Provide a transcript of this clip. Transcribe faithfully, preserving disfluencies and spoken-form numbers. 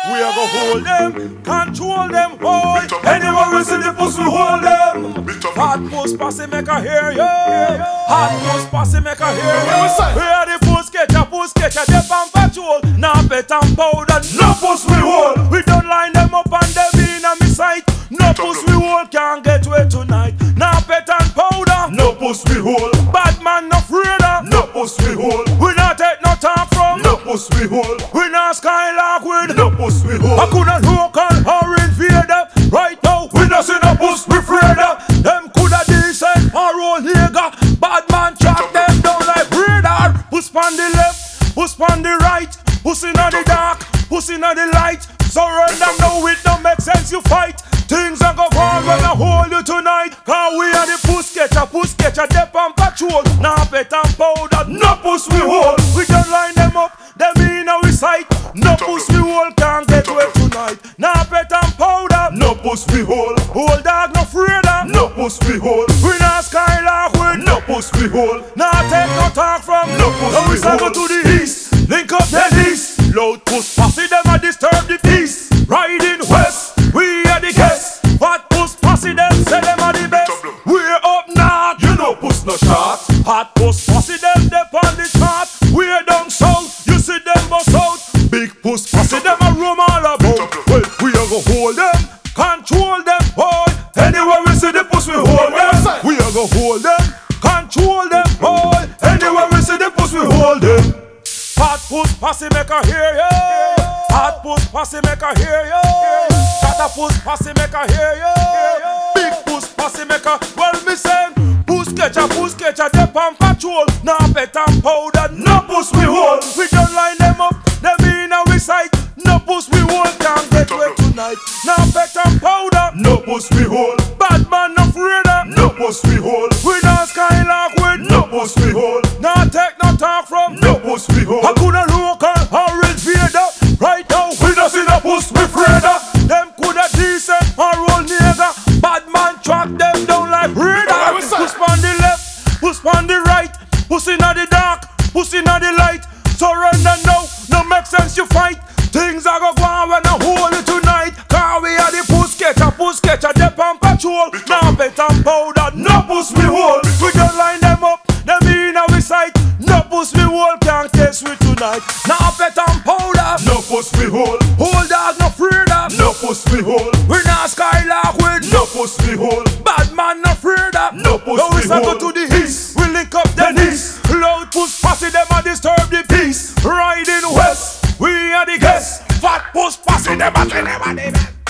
We are gonna hold them, control them, boy. Anywhere we see the puss, we hold them. Hot puss posse make a hear you. Hot puss posse make a hear you. We are the puss catcher, puss catcher, they on patrol. Now bet and powder, no puss we hold. We don't line them up and them in a me sight. No puss we hold, can't get away tonight. Now bet and powder, no puss we hold. Bad man no afraid of, no puss we hold. We not take no talk from, no puss we hold. We not skylark with, no puss we hold. I coulda local or invader. Right now we not see no puss we afraid of. Them coulda decent or old nigga. Bad man track them down like radar. Puss on the left, puss on the right. Puss inna the dark, puss inna the light. Surrender now, it don't make sense you fight. Things are go on when I hold you tonight. Cause we are the puss catcher, puss catcher, dep on patrol. Now pet and powder, no puss we hold. We just line them up, them in our sight. No puss we hold, can't get away tonight. Now pet and powder, no puss we hold. Hold dog no afraid of, no puss we hold. We not skylark with, no puss we hold. Now take no talk from, no puss we hold. Now we go to the east, link up the east. Loud puss posse, them a disturb the peace. Riding west, we are the guests. Hot puss posse, them say them are the best. We're up north, you know puss no shot. Hot puss posse, them dep on the chart. We're down south, you see them bust out. Big puss posse, them a roam all about. Well, we are gonna hold them, control them, boy. Anywhere we see the puss, we hold them. We are gonna hold them, control them, boy. Anywhere we see the puss, we hold them. Hot puss posse make a hear you. Hot puss posse make a hear you. Shatter puss posse make a hear you. Big puss posse make a, well me say, puss catcher, puss catcher, dep on patrol. Now pet and powder, no puss we hold. We don't line them up, them in our sight. No puss we hold, can't get away tonight. Now pet and powder, no puss we hold. Bad man no afraid of, no puss we hold. We not skylark with, no puss we hold. Now take no talk from, no puss we hold. I coulda local or invader. Right now we not see no puss we afraid of. Them coulda decent or old nigga. Bad man track them down like radar. Puss on the left, puss on the right. Puss inna the dark, puss inna the light. Surrender now, no make sense you fight. Things are go on when I hold you tonight. Cause we are the puss catcher, puss catcher, dep on patrol. Now pet and powder, no puss we hold. We just line them up, them in our sight. No puss we hold, can't test we tonight. Now pet and powder, no puss we hold. Hold dog no afraid of, no puss we hold. We not skylark with, no puss we hold. Bad man no afraid of, no puss now we hold. Now we go to the east, we link up the east. Loud puss posse, them a disturb the peace. Riding west, we are the guests. Fat puss posse, them a say them a the best.